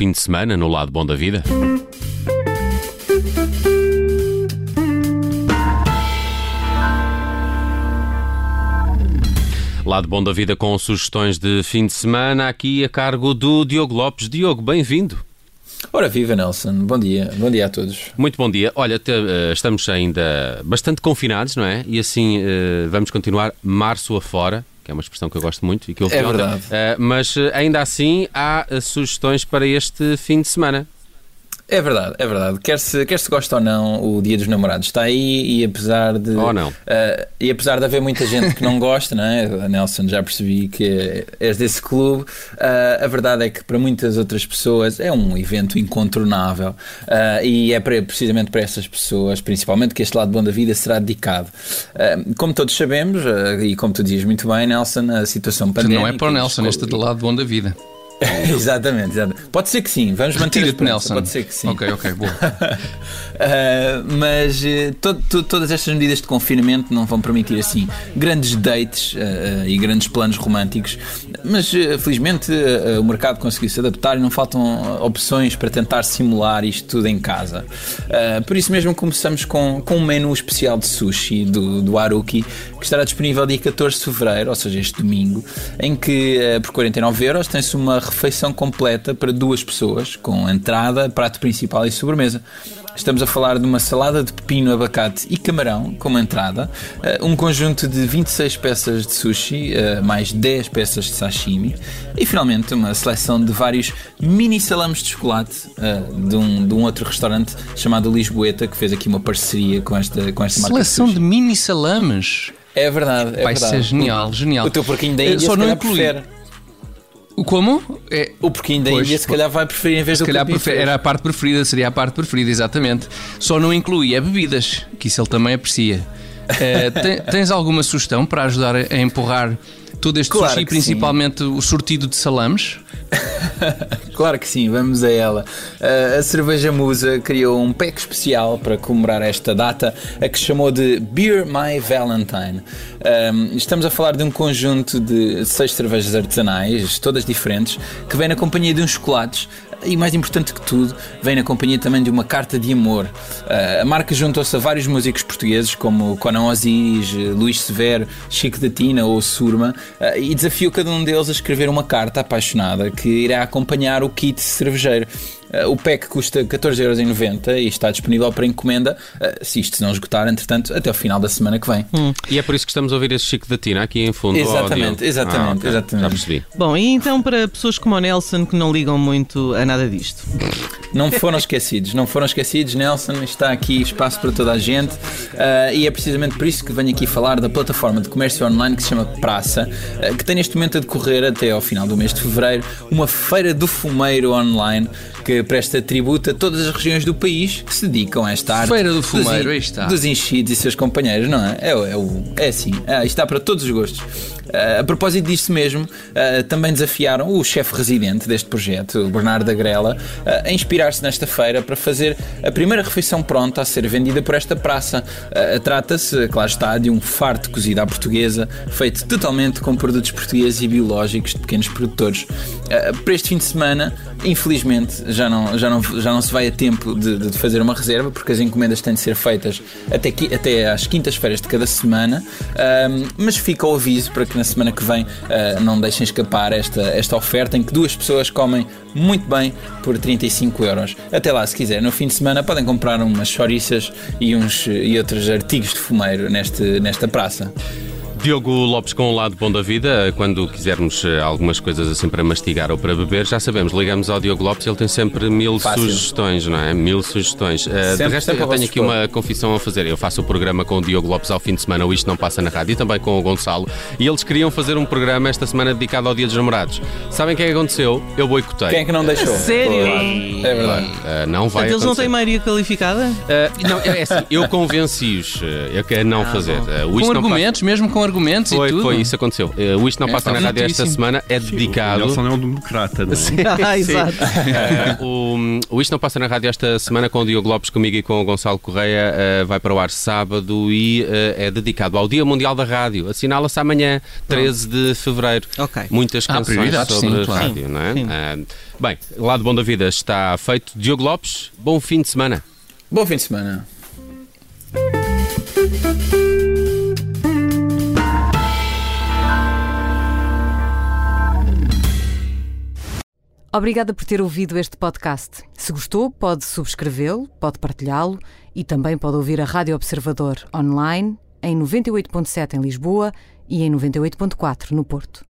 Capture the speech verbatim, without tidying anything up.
fim de semana no Lado Bom da Vida. Lado Bom da Vida com sugestões de fim de semana, aqui a cargo do Diogo Lopes. Diogo, bem-vindo. Ora viva, Nelson. Bom dia. Bom dia a todos. Muito bom dia. Olha, te, uh, estamos ainda bastante confinados, não é? E assim uh, vamos continuar março afora, que é uma expressão que eu gosto muito e que eu É verdade. Uh, mas uh, ainda assim há uh, sugestões para este fim de semana. É verdade, é verdade. Quer se, quer se gosta ou não, o Dia dos Namorados está aí e apesar de... Ou não. Uh, e apesar de haver muita gente que não gosta, não é? Nelson, já percebi que és desse clube. Uh, a verdade é que para muitas outras pessoas é um evento incontornável. Uh, e é para, precisamente para essas pessoas, principalmente, que este lado bom da vida será dedicado. Uh, como todos sabemos, uh, e como tu dizes muito bem, Nelson, a situação pandémica... Não é para o Nelson, este do lado bom da vida. exatamente, exatamente. Pode ser que sim, vamos manter a esperança. Pode ser que sim. Ok, ok, boa. uh, mas uh, to, to, todas estas medidas de confinamento não vão permitir assim grandes dates uh, e grandes planos românticos, mas uh, felizmente uh, o mercado conseguiu se adaptar e não faltam opções para tentar simular isto tudo em casa. Uh, por isso mesmo começamos com, com um menu especial de sushi do, do Haruki, que estará disponível dia catorze de fevereiro, ou seja, este domingo, em que uh, por quarenta e nove euros tem-se uma refeição completa para duas pessoas, com entrada, prato principal e sobremesa. Estamos a falar de uma salada de pepino, abacate e camarão como entrada, um conjunto de vinte e seis peças de sushi, mais dez peças de sashimi e finalmente uma seleção de vários mini salames de chocolate de um, de um outro restaurante chamado Lisboeta, que fez aqui uma parceria com esta, com esta marca de sushi. Seleção de mini salames? É verdade, é Vai verdade. ser genial, o, genial. O teu porquinho da Índia só se não calhar inclui. prefere. Como? É, O porquinho da pois, Índia se calhar vai preferir em vez se do calhar cupim prefer- fresco. era a parte preferida, seria a parte preferida, exatamente. Só não inclui é bebidas, que isso ele também aprecia. Eh, ten- tens alguma sugestão para ajudar a empurrar todo este Claro sushi, que principalmente o sortido de salames? Claro que sim, vamos a ela. Uh, a Cerveja Musa criou um pack especial para comemorar esta data, a que chamou de Beer My Valentine. Um, estamos a falar de um conjunto de seis cervejas artesanais, todas diferentes, que vem na companhia de uns chocolates e, mais importante que tudo, vem na companhia também de uma carta de amor. Uh, a marca juntou-se a vários músicos portugueses como Conan Osiris, Luís Severo, Chico da Tina ou Surma, uh, e desafiou cada um deles a escrever uma carta apaixonada que irá acompanhar o kit cervejeiro. Uh, o pack custa catorze euros e noventa e está disponível para encomenda, uh, se isto não esgotar, entretanto, até ao final da semana que vem. Hum. E é por isso que estamos a ouvir esse Chico da Tina aqui em fundo. Exatamente, oh, exatamente, ah, okay. exatamente. Já percebi. Bom, e então para pessoas como o Nelson que não ligam muito a nada disto? Não foram esquecidos, não foram esquecidos, Nelson, está aqui espaço para toda a gente, uh, e é precisamente por isso que venho aqui falar da plataforma de comércio online que se chama Praça, uh, que tem neste momento a decorrer até ao final do mês de fevereiro uma feira do fumeiro online que presta tributo a todas as regiões do país que se dedicam a esta arte. Feira do fumeiro, dos, aí está. Dos enchidos e seus companheiros, não é? É, é, o, é assim, é, está para todos os gostos. Uh, a propósito disto mesmo, uh, também desafiaram o chefe residente deste projeto, o Bernardo Agrela, uh, a inspirar-se nesta feira para fazer a primeira refeição pronta a ser vendida por esta praça. Uh, Trata-se, claro está, de um farto cozido à portuguesa, feito totalmente com produtos portugueses e biológicos de pequenos produtores. Uh, para este fim de semana, infelizmente, já não, já não, já não se vai a tempo de, de fazer uma reserva, porque as encomendas têm de ser feitas até, até às quintas-feiras de cada semana, uh, mas fica o aviso para que na semana que vem uh, não deixem escapar esta, esta oferta em que duas pessoas comem muito bem por trinta e cinco euros. Até lá, se quiser, no fim de semana podem comprar umas chouriças e, uns, e outros artigos de fumeiro neste, nesta praça. Diogo Lopes com o Lado Bom da Vida. Quando quisermos algumas coisas assim para mastigar ou para beber, já sabemos, ligamos ao Diogo Lopes, ele tem sempre mil Fácil. sugestões, não é? Mil sugestões. Uh, de resto, eu tenho aqui uma confissão a fazer. Eu faço o programa com o Diogo Lopes ao fim de semana, o Isto Não Passa na Rádio, e também com o Gonçalo, e eles queriam fazer um programa esta semana dedicado ao Dia dos Namorados. Sabem o que é que aconteceu? Eu boicotei. Quem é que não deixou? Sério? Claro. É verdade. Uh, não vai Portanto, eles não têm acontecer. maioria qualificada? Uh, não, é assim, eu convenci-os uh, eu quero não Ah, fazer. bom. Uh, o Com Isto Não argumentos, mesmo com Passa... argumentos foi, e tudo. Foi, isso aconteceu. Uh, o Isto Não É, Passa pá, na Rádio esta fortíssimo. semana é dedicado... O Nelson é um democrata, não é? Ah, exato. Uh, o, o Isto Não Passa na Rádio esta semana com o Diogo Lopes, comigo e com o Gonçalo Correia, uh, vai para o ar sábado e uh, é dedicado ao Dia Mundial da Rádio. Assinala-se amanhã, treze de fevereiro. Ok. Muitas Ah, canções prioridades, sobre sim, claro. rádio, não é? Sim. Uh, bem, Lado Bom da Vida está feito. Diogo Lopes, bom fim de semana. Bom fim de semana. Obrigada por ter ouvido este podcast. Se gostou, pode subscrevê-lo, pode partilhá-lo e também pode ouvir a Rádio Observador online em noventa e oito ponto sete em Lisboa e em noventa e oito ponto quatro no Porto.